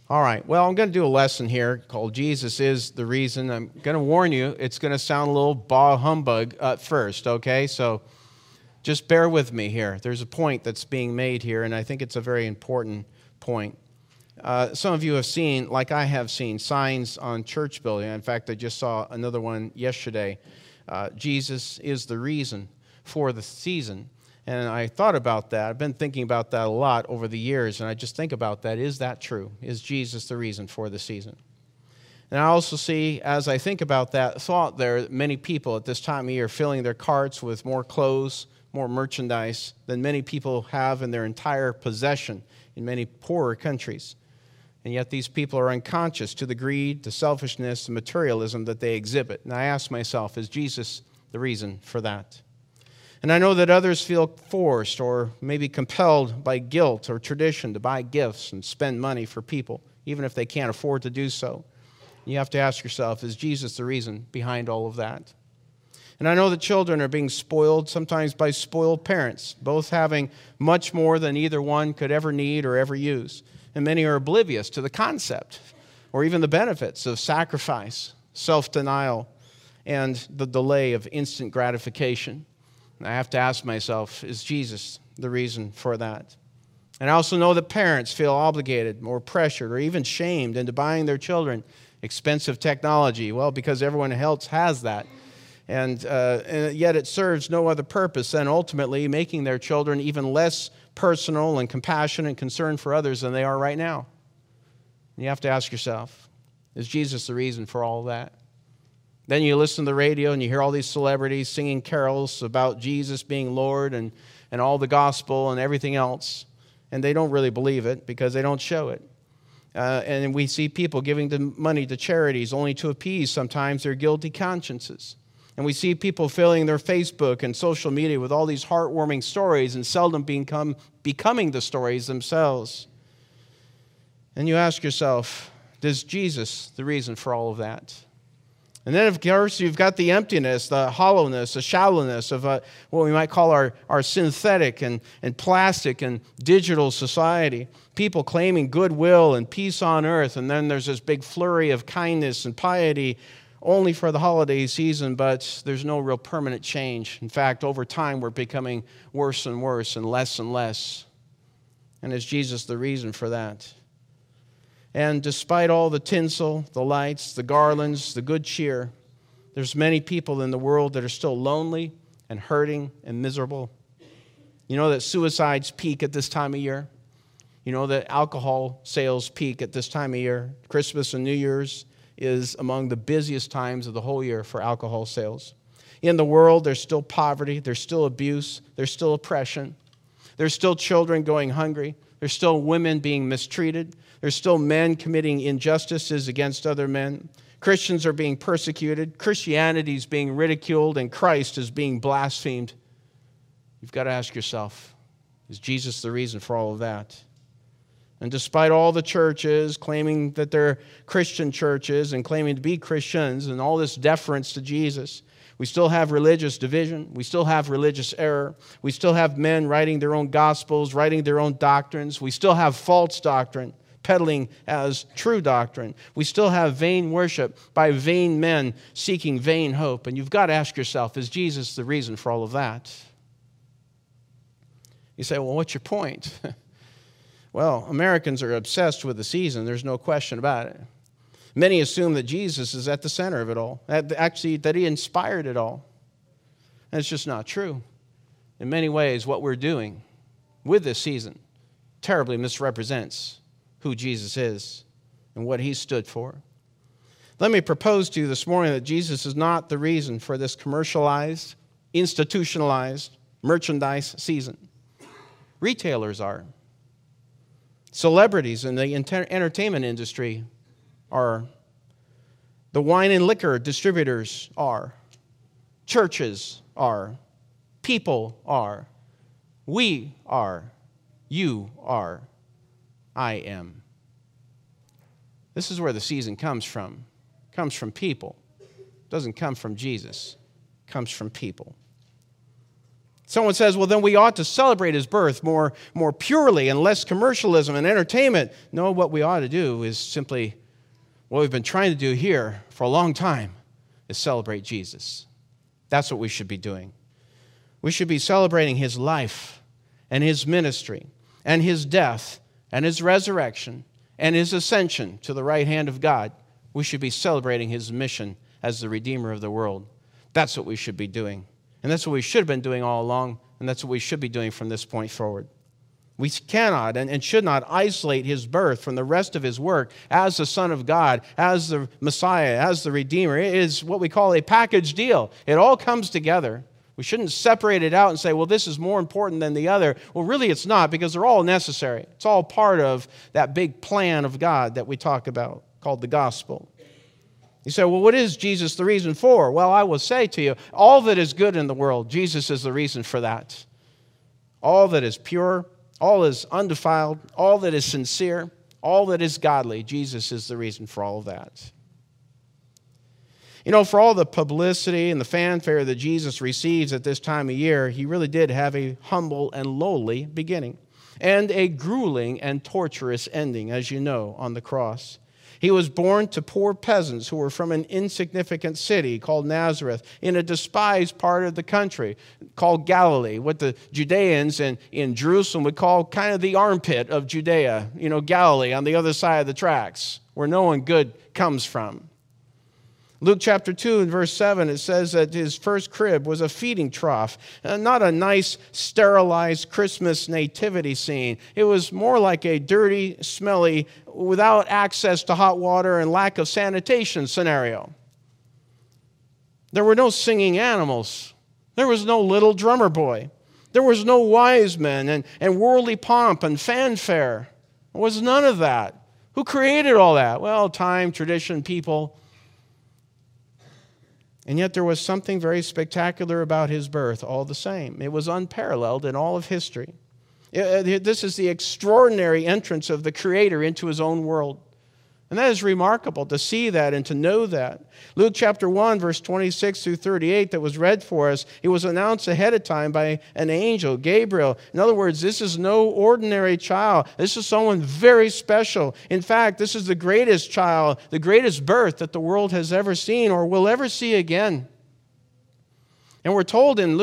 All right, well, I'm going to do a lesson here called Jesus is the Reason. I'm going to warn you, it's going to sound a little bah humbug at first, okay? So just bear with me here. There's a point that's being made here, and I think it's a very important point. Some of you have seen, like I have seen, signs on church building. In fact, I just saw another one yesterday. Jesus is the reason for the season. And I thought about that. I've been thinking about that a lot over the years, and I just think about that. Is that true? Is Jesus the reason for the season? And I also see, as I think about that thought there, many people at this time of year filling their carts with more clothes, more merchandise than many people have in their entire possession in many poorer countries. And yet these people are unconscious to the greed, the selfishness, the materialism that they exhibit. And I ask myself, is Jesus the reason for that? And I know that others feel forced or maybe compelled by guilt or tradition to buy gifts and spend money for people, even if they can't afford to do so. You have to ask yourself, is Jesus the reason behind all of that? And I know that children are being spoiled, sometimes by spoiled parents, both having much more than either one could ever need or ever use. And many are oblivious to the concept or even the benefits of sacrifice, self-denial, and the delay of instant gratification. And I have to ask myself, is Jesus the reason for that? And I also know that parents feel obligated or pressured or even shamed into buying their children expensive technology. Well, because everyone else has that. And yet it serves no other purpose than ultimately making their children even less personal and compassionate and concerned for others than they are right now. And you have to ask yourself, is Jesus the reason for all of that? Then you listen to the radio and you hear all these celebrities singing carols about Jesus being Lord and all the gospel and everything else. And they don't really believe it because they don't show it. And we see people giving the money to charities only to appease sometimes their guilty consciences. And we see people filling their Facebook and social media with all these heartwarming stories and seldom becoming the stories themselves. And you ask yourself, is Jesus the reason for all of that? And then, of course, you've got the emptiness, the hollowness, the shallowness of what we might call our synthetic and plastic and digital society. People claiming goodwill and peace on earth, and then there's this big flurry of kindness and piety only for the holiday season, but there's no real permanent change. In fact, over time, we're becoming worse and worse and less. And is Jesus the reason for that? And despite all the tinsel, the lights, the garlands, the good cheer, there's many people in the world that are still lonely and hurting and miserable. You know that suicides peak at this time of year. You know that alcohol sales peak at this time of year. Christmas and New Year's is among the busiest times of the whole year for alcohol sales. In the world, there's still poverty, there's still abuse, there's still oppression. There's still children going hungry. There's still women being mistreated. There's still men committing injustices against other men. Christians are being persecuted. Christianity is being ridiculed, and Christ is being blasphemed. You've got to ask yourself, is Jesus the reason for all of that? And despite all the churches claiming that they're Christian churches and claiming to be Christians and all this deference to Jesus, we still have religious division. We still have religious error. We still have men writing their own gospels, writing their own doctrines. We still have false doctrine peddling as true doctrine. We still have vain worship by vain men seeking vain hope. And you've got to ask yourself, is Jesus the reason for all of that? You say, well, what's your point? Well, Americans are obsessed with the season. There's no question about it. Many assume that Jesus is at the center of it all, actually that he inspired it all. And it's just not true. In many ways, what we're doing with this season terribly misrepresents who Jesus is and what he stood for. Let me propose to you this morning that Jesus is not the reason for this commercialized, institutionalized merchandise season. Retailers are. Celebrities in the entertainment industry are. The wine and liquor distributors are. Churches are. People are. We are. You are. I am. This is where the season comes from. It comes from people. It doesn't come from Jesus. It comes from people. Someone says, well, then we ought to celebrate his birth more purely and less commercialism and entertainment. No, what we ought to do is simply what we've been trying to do here for a long time is celebrate Jesus. That's what we should be doing. We should be celebrating his life and his ministry and his death and his resurrection and his ascension to the right hand of God. We should be celebrating his mission as the Redeemer of the world. That's what we should be doing. And that's what we should have been doing all along, and that's what we should be doing from this point forward. We cannot and should not isolate his birth from the rest of his work as the Son of God, as the Messiah, as the Redeemer. It is what we call a package deal. It all comes together. We shouldn't separate it out and say, well, this is more important than the other. Well, really it's not, because they're all necessary. It's all part of that big plan of God that we talk about, called the gospel. You say, well, what is Jesus the reason for? Well, I will say to you, all that is good in the world, Jesus is the reason for that. All that is pure, all that is undefiled, all that is sincere, all that is godly, Jesus is the reason for all of that. You know, for all the publicity and the fanfare that Jesus receives at this time of year, he really did have a humble and lowly beginning and a grueling and torturous ending, as you know, on the cross. He was born to poor peasants who were from an insignificant city called Nazareth in a despised part of the country called Galilee, what the Judeans in Jerusalem would call kind of the armpit of Judea, you know, Galilee on the other side of the tracks, where no one good comes from. Luke chapter 2 and verse 7, it says that his first crib was a feeding trough, not a nice, sterilized Christmas nativity scene. It was more like a dirty, smelly, without access to hot water and lack of sanitation scenario. There were no singing animals. There was no little drummer boy. There was no wise men and worldly pomp and fanfare. There was none of that. Who created all that? Well, time, tradition, people. And yet there was something very spectacular about his birth all the same. It was unparalleled in all of history. This is the extraordinary entrance of the Creator into his own world. And that is remarkable to see that and to know that. Luke chapter 1, verse 26 through 38 that was read for us, it was announced ahead of time by an angel, Gabriel. In other words, this is no ordinary child. This is someone very special. In fact, this is the greatest child, the greatest birth that the world has ever seen or will ever see again. And we're told in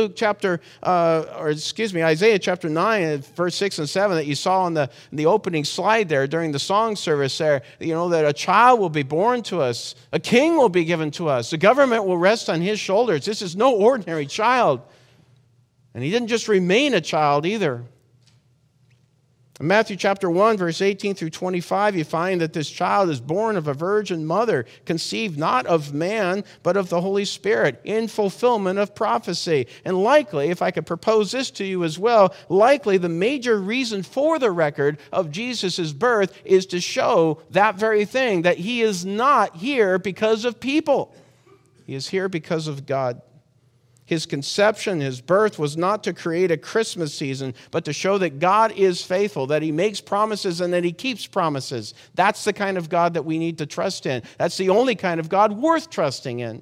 Isaiah chapter 9, verse 6 and 7 that you saw in the opening slide there during the song service there, you know, that a child will be born to us, a king will be given to us, the government will rest on his shoulders. This is no ordinary child. And he didn't just remain a child either. In Matthew chapter 1, verse 18 through 25, you find that this child is born of a virgin mother, conceived not of man, but of the Holy Spirit, in fulfillment of prophecy. And likely, if I could propose this to you as well, likely the major reason for the record of Jesus' birth is to show that very thing, that he is not here because of people. He is here because of God. His conception, his birth, was not to create a Christmas season, but to show that God is faithful, that he makes promises and that he keeps promises. That's the kind of God that we need to trust in. That's the only kind of God worth trusting in.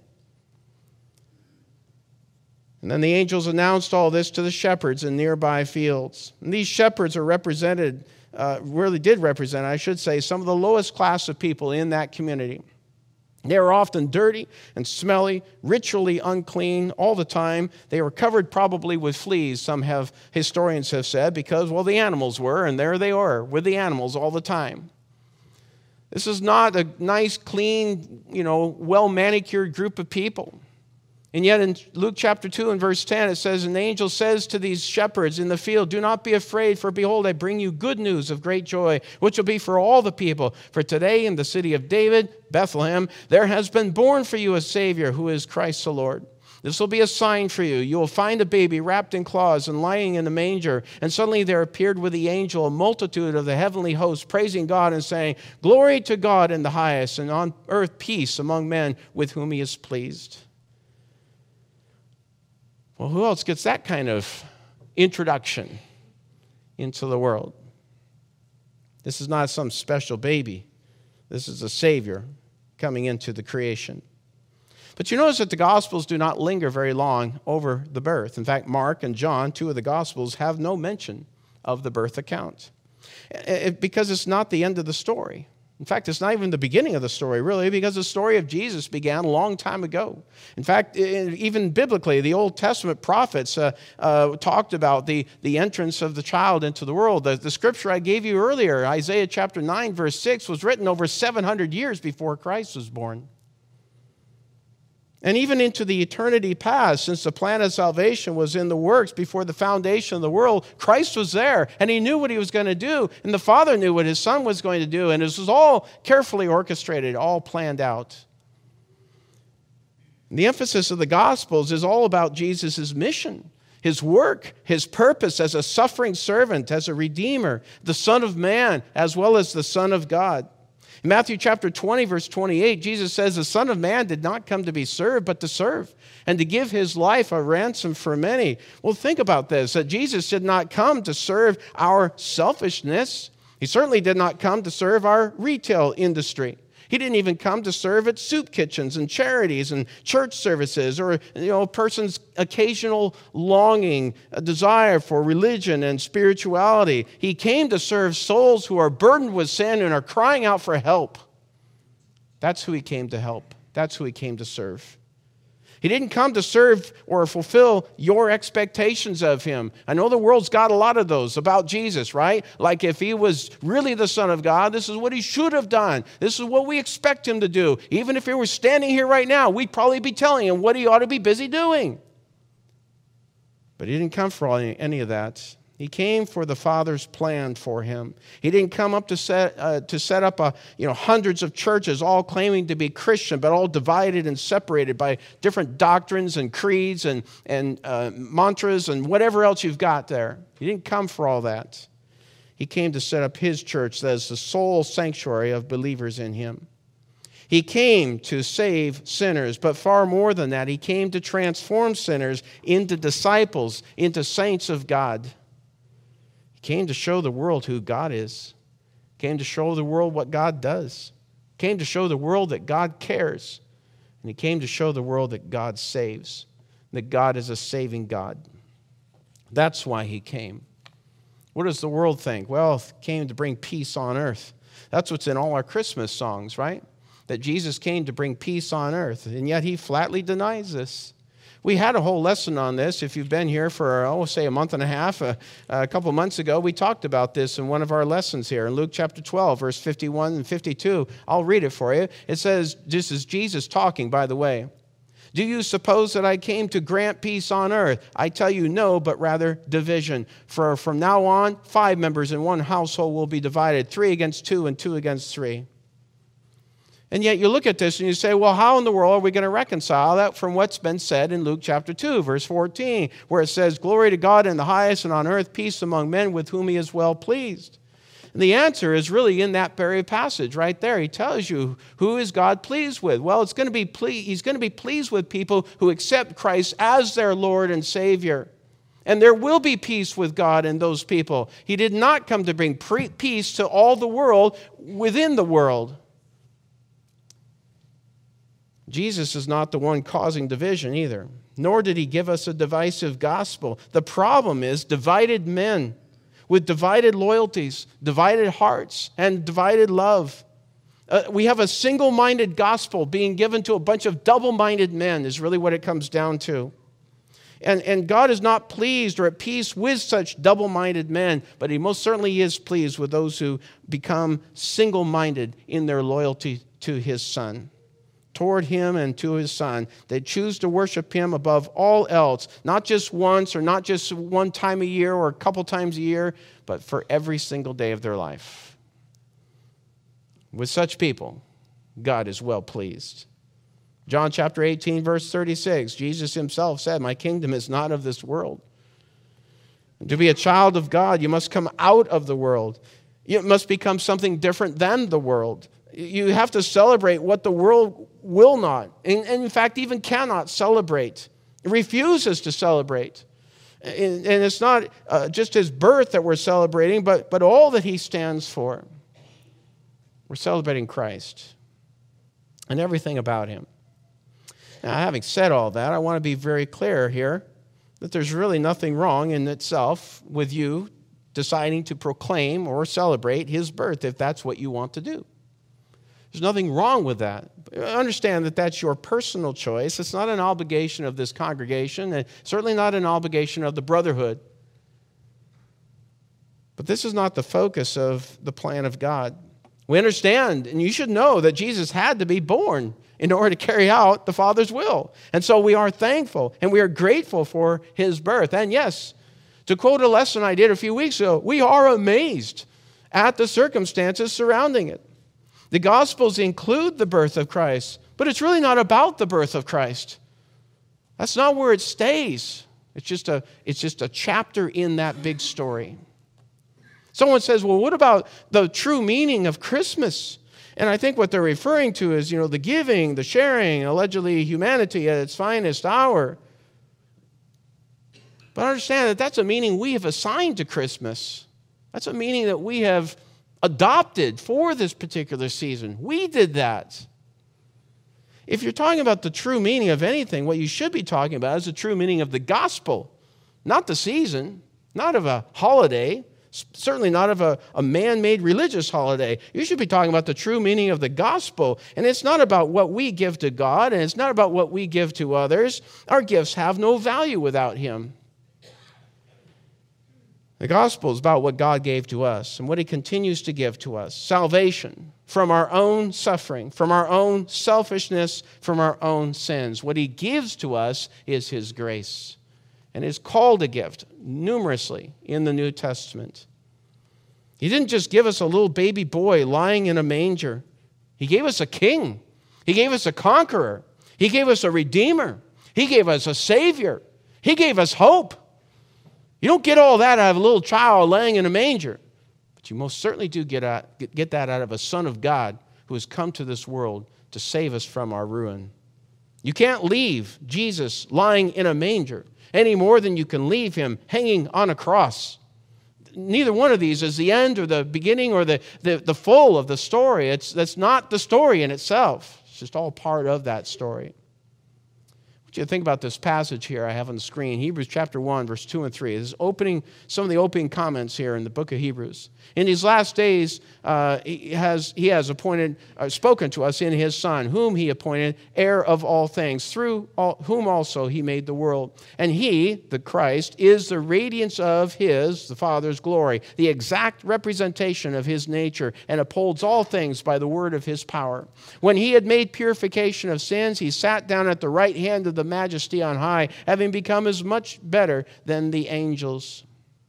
And then the angels announced all this to the shepherds in nearby fields. And these shepherds are represented, really did represent, I should say, some of the lowest class of people in that community. They were often dirty and smelly, ritually unclean all the time. They were covered probably with fleas, historians have said, because, well, the animals were, and there they are with the animals all the time. This is not a nice, clean, well-manicured group of people. And yet in Luke chapter 2 and verse 10, it says, "An angel says to these shepherds in the field, 'Do not be afraid, for behold, I bring you good news of great joy, which will be for all the people. For today in the city of David, Bethlehem, there has been born for you a Savior, who is Christ the Lord. This will be a sign for you. You will find a baby wrapped in cloths and lying in a manger.' And suddenly there appeared with the angel a multitude of the heavenly hosts, praising God and saying, 'Glory to God in the highest, and on earth peace among men with whom he is pleased.'" Well, who else gets that kind of introduction into the world? This is not some special baby. This is a Savior coming into the creation. But you notice that the Gospels do not linger very long over the birth. In fact, Mark and John, two of the Gospels, have no mention of the birth account because it's not the end of the story. In fact, it's not even the beginning of the story, really, because the story of Jesus began a long time ago. In fact, even biblically, the Old Testament prophets talked about the entrance of the child into the world. The scripture I gave you earlier, Isaiah chapter 9, verse 6, was written over 700 years before Christ was born. And even into the eternity past, since the plan of salvation was in the works before the foundation of the world, Christ was there, and he knew what he was going to do, and the Father knew what his Son was going to do, and this was all carefully orchestrated, all planned out. And the emphasis of the Gospels is all about Jesus' mission, his work, his purpose as a suffering servant, as a redeemer, the Son of Man, as well as the Son of God. In Matthew chapter 20, verse 28, Jesus says, the Son of Man did not come to be served, but to serve, and to give his life a ransom for many. Well, think about this, that Jesus did not come to serve our selfishness. He certainly did not come to serve our retail industry. He didn't even come to serve at soup kitchens and charities and church services or a person's occasional longing, a desire for religion and spirituality. He came to serve souls who are burdened with sin and are crying out for help. That's who he came to help. That's who he came to serve. He didn't come to serve or fulfill your expectations of him. I know the world's got a lot of those about Jesus, right? Like if he was really the Son of God, this is what he should have done. This is what we expect him to do. Even if he were standing here right now, we'd probably be telling him what he ought to be busy doing. But he didn't come for any of that. He came for the Father's plan for him. He didn't come up to set up hundreds of churches, all claiming to be Christian, but all divided and separated by different doctrines and creeds and mantras and whatever else you've got there. He didn't come for all that. He came to set up his church as the sole sanctuary of believers in him. He came to save sinners, but far more than that, he came to transform sinners into disciples, into saints of God. Came to show the world who God is. Came to show the world what God does. Came to show the world that God cares. And he came to show the world that God saves. That God is a saving God. That's why he came. What does the world think? Well, he came to bring peace on earth. That's what's in all our Christmas songs, right? That Jesus came to bring peace on earth. And yet he flatly denies this. We had a whole lesson on this. If you've been here for, say, a month and a half, a couple of months ago, we talked about this in one of our lessons here in Luke chapter 12, verse 51 and 52. I'll read it for you. It says, this is Jesus talking, by the way. Do you suppose that I came to grant peace on earth? I tell you no, but rather division. For from now on, 5 members in one household will be divided, 3 against 2 and 2 against 3. And yet you look at this and you say, well, how in the world are we going to reconcile that from what's been said in Luke chapter 2, verse 14, where it says, glory to God in the highest and on earth peace among men with whom he is well pleased. And the answer is really in that very passage right there. He tells you, who is God pleased with? Well, he's going to be pleased with people who accept Christ as their Lord and Savior. And there will be peace with God in those people. He did not come to bring peace to all the world within the world. Jesus is not the one causing division either, nor did he give us a divisive gospel. The problem is divided men with divided loyalties, divided hearts, and divided love. We have a single-minded gospel being given to a bunch of double-minded men is really what it comes down to. And God is not pleased or at peace with such double-minded men, but he most certainly is pleased with those who become single-minded in their loyalty to his Son. Toward him and to his Son. They choose to worship him above all else, not just once or not just one time a year or a couple times a year, but for every single day of their life. With such people, God is well pleased. John chapter 18, verse 36, Jesus himself said, my kingdom is not of this world. And to be a child of God, you must come out of the world. You must become something different than the world. You have to celebrate what the world will not, and in fact even cannot celebrate. It refuses to celebrate. And it's not just his birth that we're celebrating, but all that he stands for. We're celebrating Christ and everything about him. Now, having said all that, I want to be very clear here that there's really nothing wrong in itself with you deciding to proclaim or celebrate his birth if that's what you want to do. There's nothing wrong with that. Understand that that's your personal choice. It's not an obligation of this congregation, and certainly not an obligation of the brotherhood. But this is not the focus of the plan of God. We understand, and you should know, that Jesus had to be born in order to carry out the Father's will. And so we are thankful and we are grateful for his birth. And yes, to quote a lesson I did a few weeks ago, we are amazed at the circumstances surrounding it. The Gospels include the birth of Christ, but it's really not about the birth of Christ. That's not where it stays. It's just a chapter in that big story. Someone says, well, what about the true meaning of Christmas? And I think what they're referring to is, the giving, the sharing, allegedly humanity at its finest hour. But understand that that's a meaning we have assigned to Christmas. That's a meaning that we have adopted for this particular season. We did that. If you're talking about the true meaning of anything, what you should be talking about is the true meaning of the gospel, not the season, not of a holiday, certainly not of a man-made religious holiday. You should be talking about the true meaning of the gospel. And it's not about what we give to God, and it's not about what we give to others. Our gifts have no value without him. The gospel is about what God gave to us and what he continues to give to us. Salvation from our own suffering, from our own selfishness, from our own sins. What he gives to us is his grace, and is called a gift numerously in the New Testament. He didn't just give us a little baby boy lying in a manger. He gave us a king. He gave us a conqueror. He gave us a redeemer. He gave us a savior. He gave us hope. You don't get all that out of a little child laying in a manger, but you most certainly do get that out of a Son of God who has come to this world to save us from our ruin. You can't leave Jesus lying in a manger any more than you can leave him hanging on a cross. Neither one of these is the end or the beginning or the full of the story. That's not the story in itself. It's just all part of that story. I want you to think about this passage here I have on the screen, Hebrews chapter 1, verse 2 and 3. This is some of the opening comments here in the book of Hebrews. In these last days, he has spoken to us in his Son, whom he appointed heir of all things, through whom also he made the world. And he, the Christ, is the radiance of the Father's glory, the exact representation of his nature, and upholds all things by the word of his power. When he had made purification of sins, he sat down at the right hand of the majesty on high, having become as much better than the angels.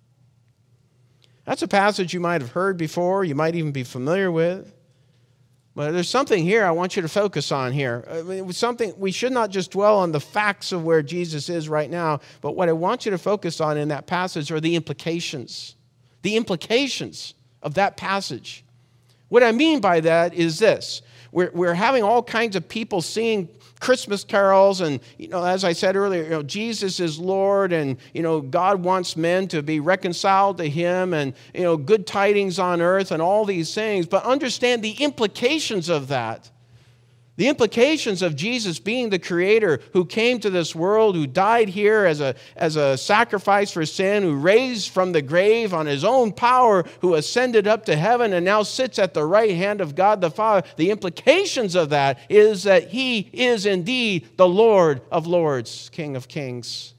That's a passage you might have heard before, you might even be familiar with. But there's something here I want you to focus on here. We should not just dwell on the facts of where Jesus is right now, but what I want you to focus on in that passage are the implications. The implications of that passage. What I mean by that is this. We're having all kinds of people singing Christmas carols, and as I said earlier, Jesus is Lord, and God wants men to be reconciled to him, and good tidings on earth, and all these things. But understand the implications of that. The implications of Jesus being the Creator who came to this world, who died here as a sacrifice for sin, who raised from the grave on his own power, who ascended up to heaven and now sits at the right hand of God the Father. The implications of that is that he is indeed the Lord of Lords, King of Kings.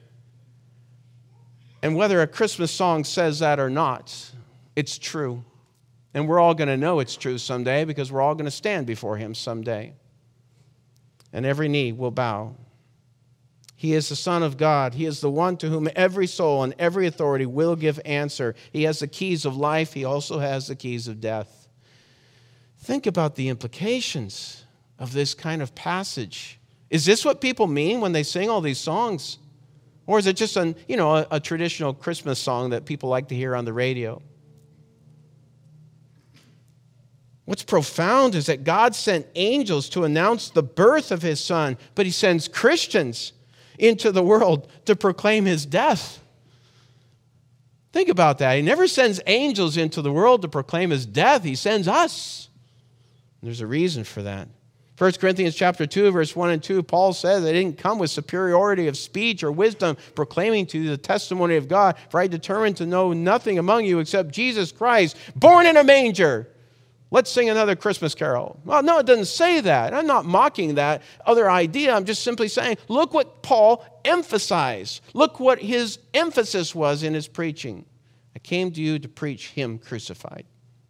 And whether a Christmas song says that or not, it's true. And we're all going to know it's true someday because we're all going to stand before him someday. And every knee will bow. He is the Son of God. He is the one to whom every soul and every authority will give answer. He has the keys of life. He also has the keys of death. Think about the implications of this kind of passage. Is this what people mean when they sing all these songs? Or is it just a traditional Christmas song that people like to hear on the radio? What's profound is that God sent angels to announce the birth of his Son, but he sends Christians into the world to proclaim his death. Think about that. He never sends angels into the world to proclaim his death. He sends us. And there's a reason for that. 1 Corinthians chapter 2, verse 1 and 2, Paul says, I didn't come with superiority of speech or wisdom, proclaiming to you the testimony of God, for I determined to know nothing among you except Jesus Christ, born in a manger. Let's sing another Christmas carol. Well, no, it doesn't say that. I'm not mocking that other idea. I'm just simply saying, look what Paul emphasized. Look what his emphasis was in his preaching. I came to you to preach him crucified.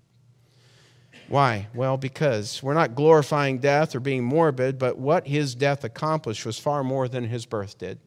Why? Well, because we're not glorifying death or being morbid, but what his death accomplished was far more than his birth did.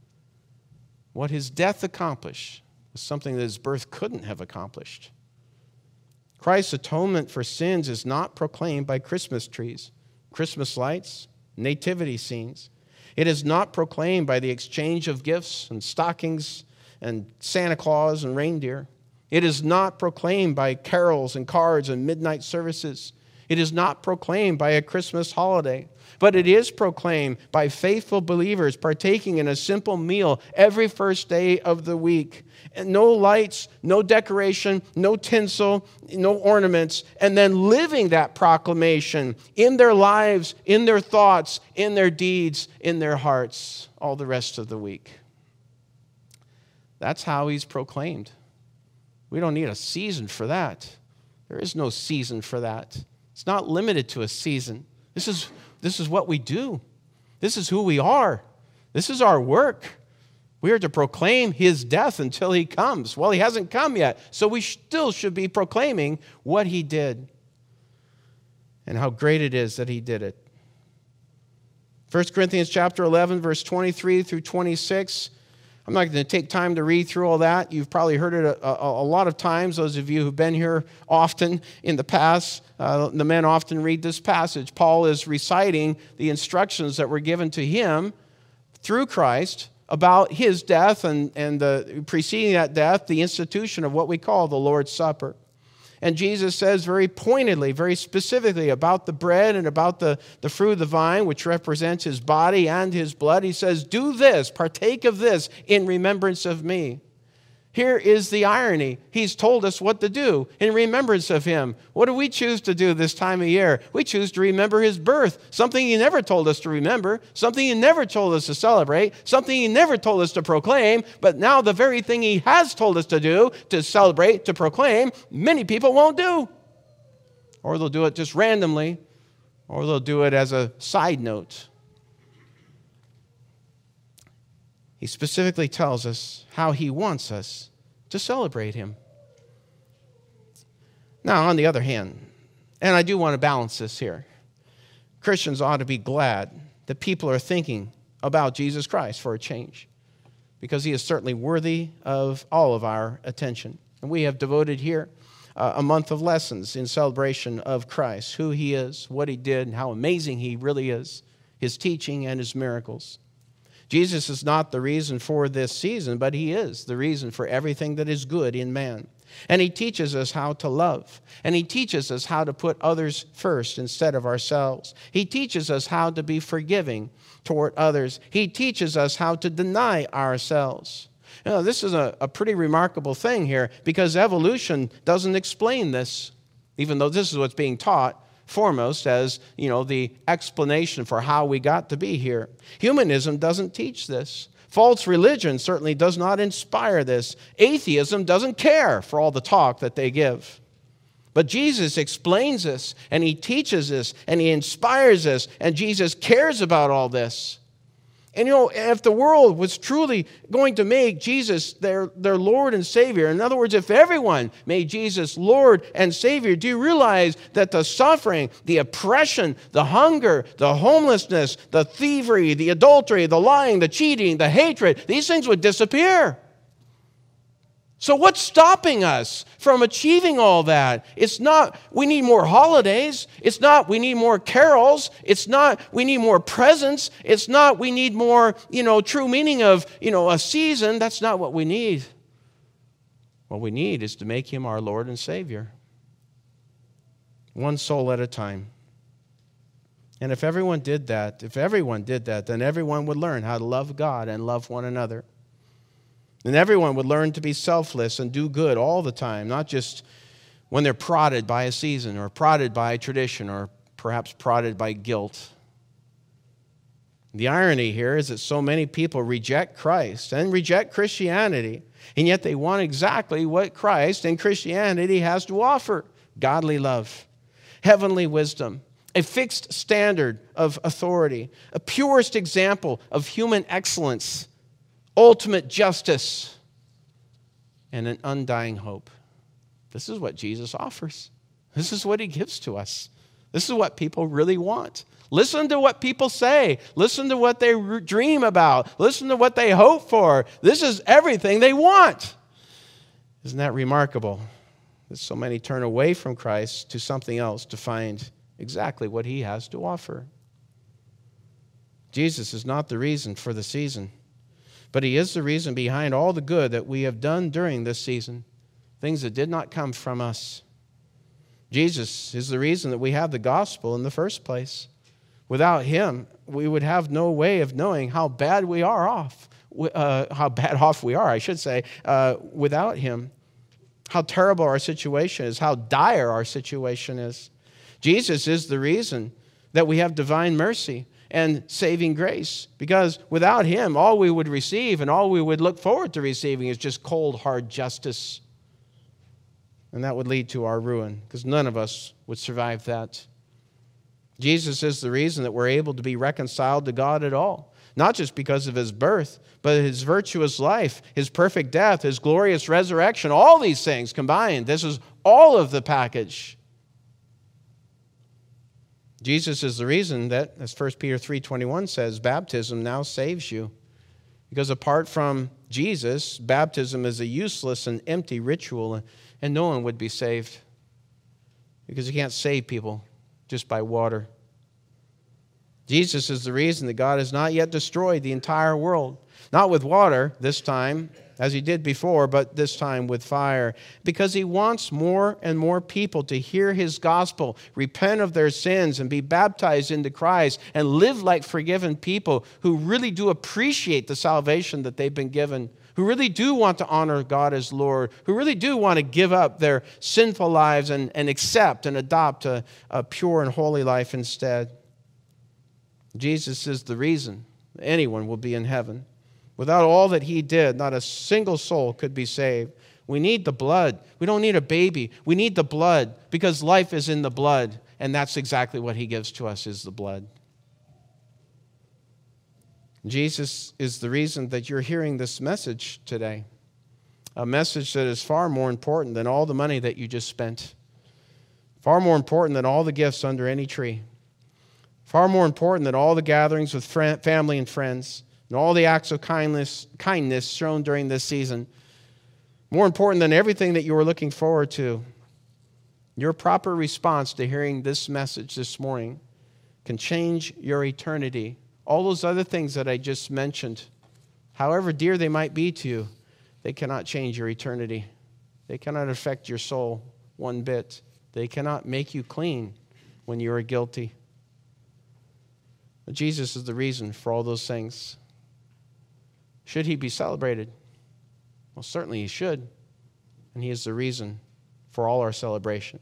What his death accomplished was something that his birth couldn't have accomplished. Christ's atonement for sins is not proclaimed by Christmas trees, Christmas lights, nativity scenes. It is not proclaimed by the exchange of gifts and stockings and Santa Claus and reindeer. It is not proclaimed by carols and cards and midnight services. It is not proclaimed by a Christmas holiday, but it is proclaimed by faithful believers partaking in a simple meal every first day of the week. And no lights, no decoration, no tinsel, no ornaments, and then living that proclamation in their lives, in their thoughts, in their deeds, in their hearts, all the rest of the week. That's how he's proclaimed. We don't need a season for that. There is no season for that. It's not limited to a season. This is what we do. This is who we are. This is our work. We are to proclaim his death until he comes. Well, he hasn't come yet, so we still should be proclaiming what he did and how great it is that he did it. 1 Corinthians chapter 11, verse 23 through 26. I'm not going to take time to read through all that. You've probably heard it a lot of times, those of you who've been here often in the past. The men often read this passage. Paul is reciting the instructions that were given to him through Christ about his death and the preceding that death, the institution of what we call the Lord's Supper. And Jesus says very pointedly, very specifically about the bread and about the fruit of the vine, which represents his body and his blood. He says, do this, partake of this in remembrance of me. Here is the irony. He's told us what to do in remembrance of him. What do we choose to do this time of year? We choose to remember his birth, something he never told us to remember, something he never told us to celebrate, something he never told us to proclaim, but now the very thing he has told us to do, to celebrate, to proclaim, many people won't do. Or they'll do it just randomly, or they'll do it as a side note. He specifically tells us how he wants us to celebrate him. Now, on the other hand, and I do want to balance this here, Christians ought to be glad that people are thinking about Jesus Christ for a change, because he is certainly worthy of all of our attention. And we have devoted here a month of lessons in celebration of Christ, who he is, what he did, and how amazing he really is, his teaching and his miracles. Jesus is not the reason for this season, but he is the reason for everything that is good in man. And he teaches us how to love. And he teaches us how to put others first instead of ourselves. He teaches us how to be forgiving toward others. He teaches us how to deny ourselves. You know, this is a pretty remarkable thing here, because evolution doesn't explain this, even though this is what's being taught foremost as, the explanation for how we got to be here. Humanism doesn't teach this. False religion certainly does not inspire this. Atheism doesn't care for all the talk that they give. But Jesus explains this, and he teaches this, and he inspires this, and Jesus cares about all this. And if the world was truly going to make Jesus their Lord and Savior, in other words, if everyone made Jesus Lord and Savior, do you realize that the suffering, the oppression, the hunger, the homelessness, the thievery, the adultery, the lying, the cheating, the hatred, these things would disappear? So what's stopping us from achieving all that? It's not we need more holidays. It's not we need more carols. It's not we need more presents. It's not we need more, true meaning of, a season. That's not what we need. What we need is to make him our Lord and Savior. One soul at a time. And if everyone did that, then everyone would learn how to love God and love one another. And everyone would learn to be selfless and do good all the time, not just when they're prodded by a season or prodded by a tradition or perhaps prodded by guilt. The irony here is that so many people reject Christ and reject Christianity, and yet they want exactly what Christ and Christianity has to offer: godly love, heavenly wisdom, a fixed standard of authority, a purest example of human excellence, ultimate justice, and an undying hope. This is what Jesus offers. This is what he gives to us. This is what people really want. Listen to what people say. Listen to what they dream about. Listen to what they hope for. This is everything they want. Isn't that remarkable? That so many turn away from Christ to something else to find exactly what he has to offer. Jesus is not the reason for the season, but he is the reason behind all the good that we have done during this season, things that did not come from us. Jesus is the reason that we have the gospel in the first place. Without him, we would have no way of knowing how bad we are off, how bad off we are, I should say, without him. How terrible our situation is, how dire our situation is. Jesus is the reason that we have divine mercy and saving grace, because without him, all we would receive and all we would look forward to receiving is just cold, hard justice. And that would lead to our ruin, because none of us would survive that. Jesus is the reason that we're able to be reconciled to God at all. Not just because of his birth, but his virtuous life, his perfect death, his glorious resurrection, all these things combined. This is all of the package. Jesus is the reason that, as 1 Peter 3:21 says, baptism now saves you. Because apart from Jesus, baptism is a useless and empty ritual, and no one would be saved. Because you can't save people just by water. Jesus is the reason that God has not yet destroyed the entire world. Not with water this time, as he did before, but this time with fire. Because he wants more and more people to hear his gospel, repent of their sins, and be baptized into Christ, and live like forgiven people who really do appreciate the salvation that they've been given, who really do want to honor God as Lord, who really do want to give up their sinful lives and accept and adopt a pure and holy life instead. Jesus is the reason anyone will be in heaven. Without all that he did, not a single soul could be saved. We need the blood. We don't need a baby. We need the blood, because life is in the blood, and that's exactly what he gives to us, is the blood. Jesus is the reason that you're hearing this message today, a message that is far more important than all the money that you just spent, far more important than all the gifts under any tree, far more important than all the gatherings with family and friends, and all the acts of kindness shown during this season. More important than everything that you were looking forward to. Your proper response to hearing this message this morning can change your eternity. All those other things that I just mentioned, however dear they might be to you, they cannot change your eternity. They cannot affect your soul one bit. They cannot make you clean when you are guilty. But Jesus is the reason for all those things. Should he be celebrated? Well, certainly he should. And he is the reason for all our celebration.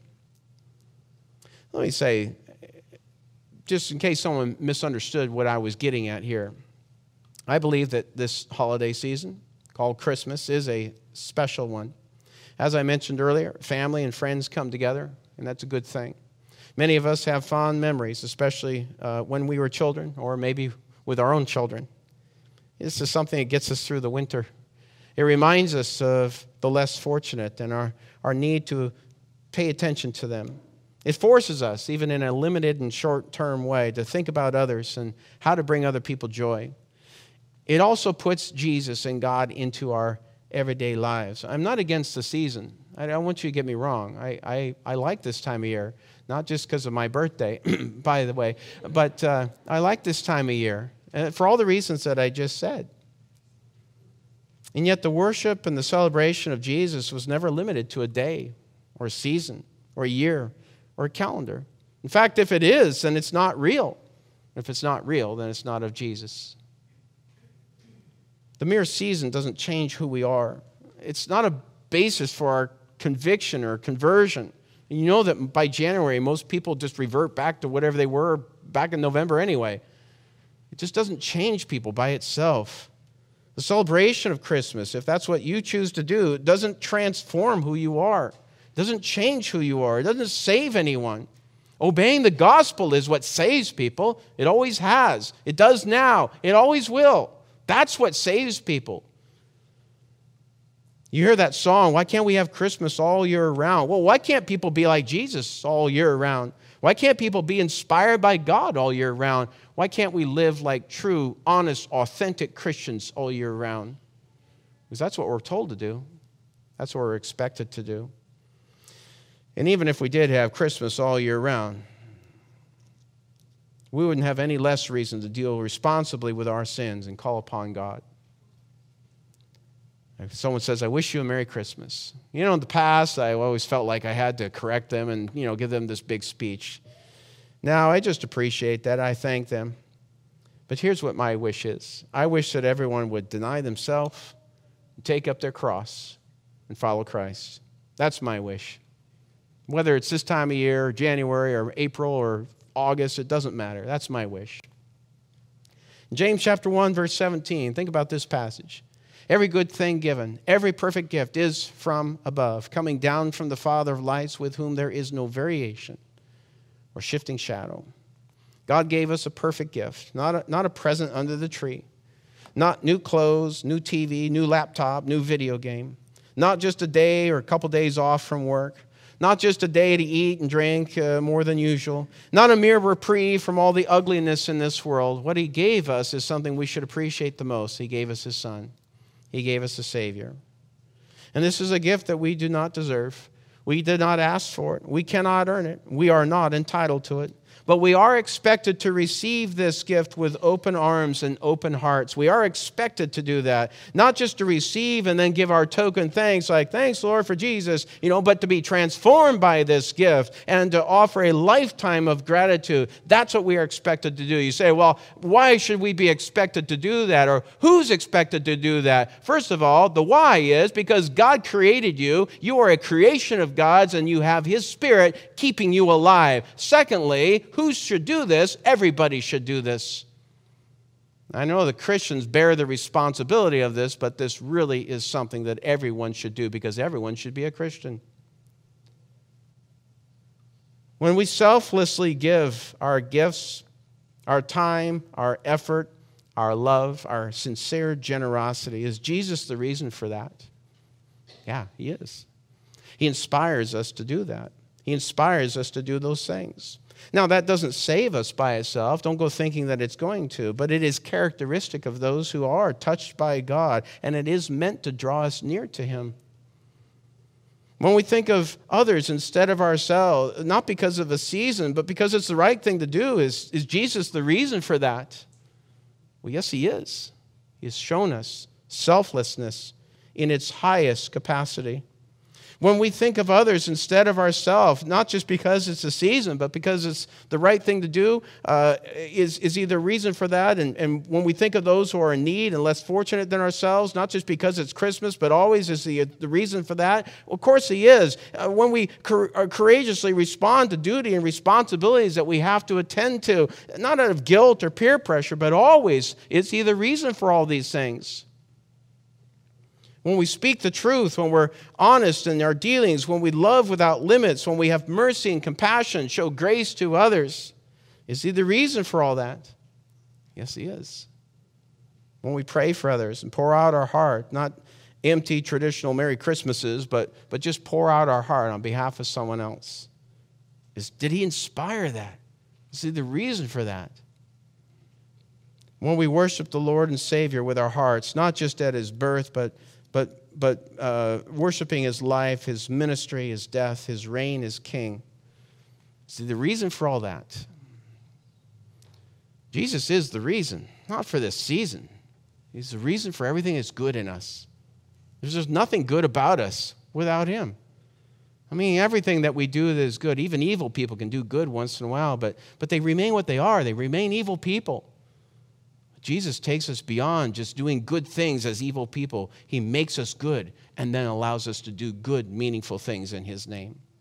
Let me say, just in case someone misunderstood what I was getting at here, I believe that this holiday season, called Christmas, is a special one. As I mentioned earlier, family and friends come together, and that's a good thing. Many of us have fond memories, especially when we were children, or maybe with our own children. This is something that gets us through the winter. It reminds us of the less fortunate and our need to pay attention to them. It forces us, even in a limited and short-term way, to think about others and how to bring other people joy. It also puts Jesus and God into our everyday lives. I'm not against the season. I don't want you to get me wrong. I like this time of year, not just because of my birthday, by the way, but I like this time of year for all the reasons that I just said. And yet the worship and the celebration of Jesus was never limited to a day or a season or a year or a calendar. In fact, if it is, then it's not real. If it's not real, then it's not of Jesus. The mere season doesn't change who we are. It's not a basis for our conviction or conversion. And you know that by January, most people just revert back to whatever they were back in November anyway. It just doesn't change people by itself. The celebration of Christmas, if that's what you choose to do, it doesn't transform who you are. It doesn't change who you are. It doesn't save anyone. Obeying the gospel is what saves people. It always has. It does now. It always will. That's what saves people. You hear that song, why can't we have Christmas all year round? Well, why can't people be like Jesus all year round? Why can't people be inspired by God all year round? Why can't we live like true, honest, authentic Christians all year round? Because that's what we're told to do. That's what we're expected to do. And even if we did have Christmas all year round, we wouldn't have any less reason to deal responsibly with our sins and call upon God. If someone says, I wish you a Merry Christmas. You know, in the past, I always felt like I had to correct them and, give them this big speech. Now, I just appreciate that. I thank them. But here's what my wish is. I wish that everyone would deny themselves, take up their cross, and follow Christ. That's my wish. Whether it's this time of year, January, or April, or August, it doesn't matter. That's my wish. James chapter 1, verse 17. Think about this passage. Every good thing given, every perfect gift is from above, coming down from the Father of lights, with whom there is no variation or shifting shadow. God gave us a perfect gift, not a present under the tree, not new clothes, new TV, new laptop, new video game, not just a day or a couple days off from work, not just a day to eat and drink more than usual, not a mere reprieve from all the ugliness in this world. What he gave us is something we should appreciate the most. He gave us his Son. He gave us a Savior. And this is a gift that we do not deserve. We did not ask for it. We cannot earn it. We are not entitled to it. But we are expected to receive this gift with open arms and open hearts. We are expected to do that. Not just to receive and then give our token thanks, like, thanks, Lord, for Jesus, but to be transformed by this gift and to offer a lifetime of gratitude. That's what we are expected to do. You say, well, why should we be expected to do that? Or who's expected to do that? First of all, the why is because God created you. You are a creation of God's, and you have His Spirit keeping you alive. Secondly, who should do this? Everybody should do this. I know the Christians bear the responsibility of this, but this really is something that everyone should do because everyone should be a Christian. When we selflessly give our gifts, our time, our effort, our love, our sincere generosity, is Jesus the reason for that? Yeah, He is. He inspires us to do that. He inspires us to do those things. Now, that doesn't save us by itself. Don't go thinking that it's going to. But it is characteristic of those who are touched by God, and it is meant to draw us near to Him. When we think of others instead of ourselves, not because of a season, but because it's the right thing to do, is Jesus the reason for that? Well, yes, He is. He has shown us selflessness in its highest capacity. When we think of others instead of ourselves, not just because it's a season, but because it's the right thing to do, is either reason for that. And when we think of those who are in need and less fortunate than ourselves, not just because it's Christmas, but always is the reason for that. Well, of course He is. When we courageously respond to duty and responsibilities that we have to attend to, not out of guilt or peer pressure, but always, it's He the reason for all these things. When we speak the truth, when we're honest in our dealings, when we love without limits, when we have mercy and compassion, show grace to others, is He the reason for all that? Yes, He is. When we pray for others and pour out our heart, not empty traditional Merry Christmases, but just pour out our heart on behalf of someone else, did He inspire that? Is He the reason for that? When we worship the Lord and Savior with our hearts, not just at His birth, but worshiping His life, His ministry, His death, His reign as King. See, the reason for all that, Jesus is the reason, not for this season. He's the reason for everything that's good in us. There's just nothing good about us without Him. I mean, everything that we do that is good, even evil people can do good once in a while, but they remain what they are. They remain evil people. Jesus takes us beyond just doing good things as evil people. He makes us good and then allows us to do good, meaningful things in His name.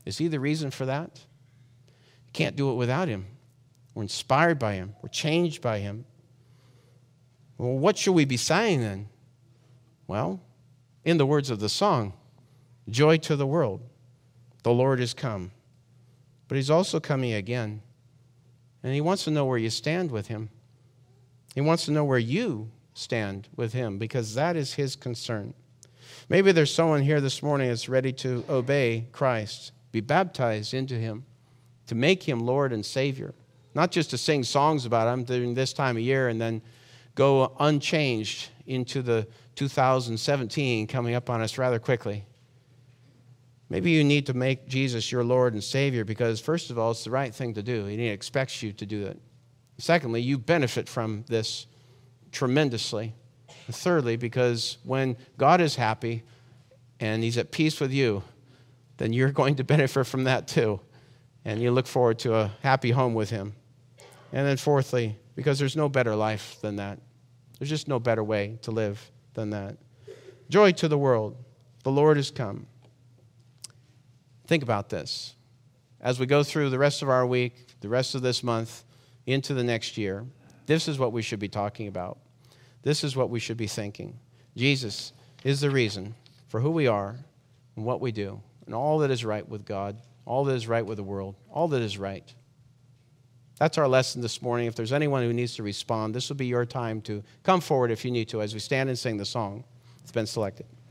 Is he the reason for that? You can't do it without him. We're inspired by him. We're changed by him. Well, what should we be saying then? Well, in the words of the song, joy to the world. The Lord is come. But he's also coming again. And he wants to know where you stand with him. He wants to know where you stand with him, because that is his concern. Maybe there's someone here this morning that's ready to obey Christ, be baptized into him, to make him Lord and Savior. Not just to sing songs about him during this time of year and then go unchanged into the 2017 coming up on us rather quickly. Maybe you need to make Jesus your Lord and Savior because, first of all, it's the right thing to do. He expects you to do it. Secondly, you benefit from this tremendously. And thirdly, because when God is happy and he's at peace with you, then you're going to benefit from that too. And you look forward to a happy home with him. And then fourthly, because there's no better life than that. There's just no better way to live than that. Joy to the world. The Lord has come. Think about this. As we go through the rest of our week, the rest of this month, into the next year, this is what we should be talking about. This is what we should be thinking. Jesus is the reason for who we are and what we do, and all that is right with God, all that is right with the world, all that is right. That's our lesson this morning. If there's anyone who needs to respond, this will be your time to come forward if you need to as we stand and sing the song that's been selected.